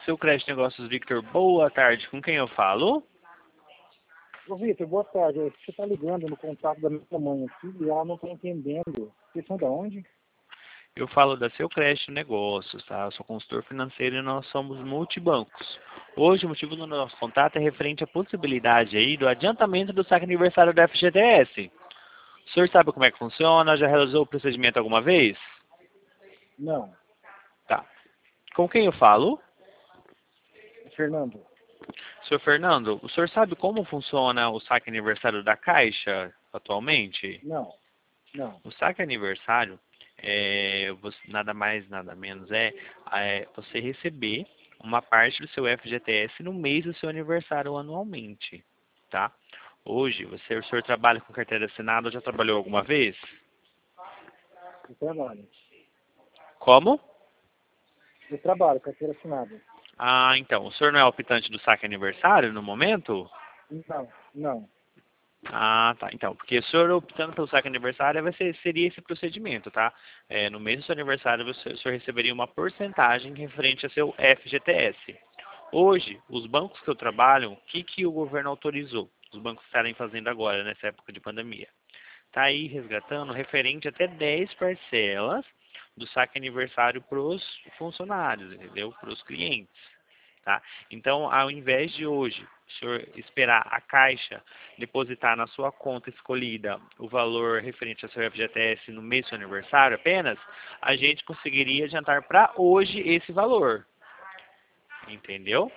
Seu Crédito Negócios, Victor. Boa tarde. Com quem eu falo? Ô, Vitor, boa tarde. Você está ligando no contato da minha mãe aqui e ela não está entendendo. Vocês são de onde? Eu falo da Seu Crédito Negócios, tá? Eu sou consultor financeiro e nós somos multibancos. Hoje o motivo do nosso contato é referente à possibilidade aí do adiantamento do saque aniversário da FGTS. O senhor sabe como é que funciona? Já realizou o procedimento alguma vez? Não. Tá. Com quem eu falo? Fernando. Senhor Fernando, o senhor sabe como funciona o saque aniversário da Caixa atualmente? Não. Não. O saque aniversário nada mais, nada menos você receber uma parte do seu FGTS no mês do seu aniversário anualmente, tá? Hoje, o senhor trabalha com carteira assinada ou já trabalhou alguma vez? Eu trabalho. Como? Eu trabalho, carteira assinada. Ah, então, o senhor não é optante do saque aniversário no momento? Não. Não. Ah, tá. Então, porque o senhor optando pelo saque aniversário, seria esse procedimento, tá? No mês do seu aniversário, o senhor receberia uma porcentagem referente a seu FGTS. Hoje, os bancos que eu trabalho, o que o governo autorizou? Os bancos estarem fazendo agora, nessa época de pandemia. Está aí resgatando referente até 10 parcelas do saque aniversário para os funcionários, entendeu? Para os clientes. Tá? Então, ao invés de hoje o senhor esperar a Caixa depositar na sua conta escolhida o valor referente ao seu FGTS no mês do seu aniversário apenas, a gente conseguiria adiantar para hoje esse valor. Entendeu?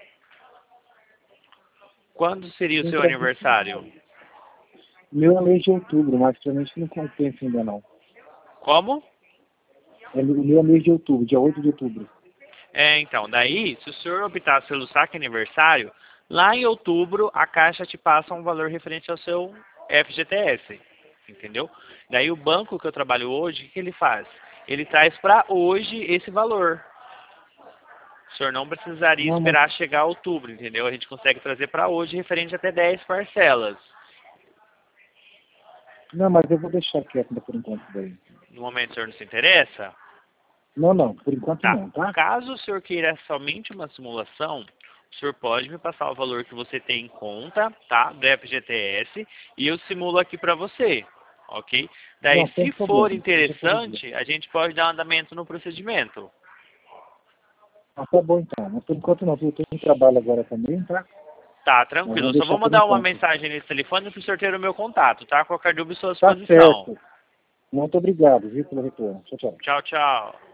Quando seria o Sim, seu pra... aniversário? Meu é mês de outubro, mas pra mim não compensa ainda não. Como? O meu é mês de outubro, dia 8 de outubro. Então, daí, se o senhor optar pelo saque aniversário, lá em outubro a Caixa te passa um valor referente ao seu FGTS, entendeu? Daí o banco que eu trabalho hoje, o que ele faz? Ele traz para hoje esse valor. O senhor não precisaria Não, mas, esperar chegar a outubro, entendeu? A gente consegue trazer para hoje referente até 10 parcelas. não, mas eu vou deixar quieto por enquanto daí. No momento o senhor não se interessa? Não, por enquanto Tá. não, tá? Caso o senhor queira somente uma simulação, o senhor pode me passar o valor que você tem em conta, tá? Do FGTS, e eu simulo aqui para você, ok? Daí, Não, sem se problema. for Deixa todo dia. interessante, a gente pode dar um andamento no procedimento. Ah, tá bom então. Mas por enquanto não, eu tô em trabalho agora também, tá? Tá, Mas tranquilo. vamos Eu só vou deixar por mandar uma enquanto. mensagem nesse telefone para o senhor ter o meu contato, tá? Qualquer dúvida à sua Tá disposição. certo. Muito obrigado, viu, pelo retorno. Tchau, tchau. Tchau, tchau.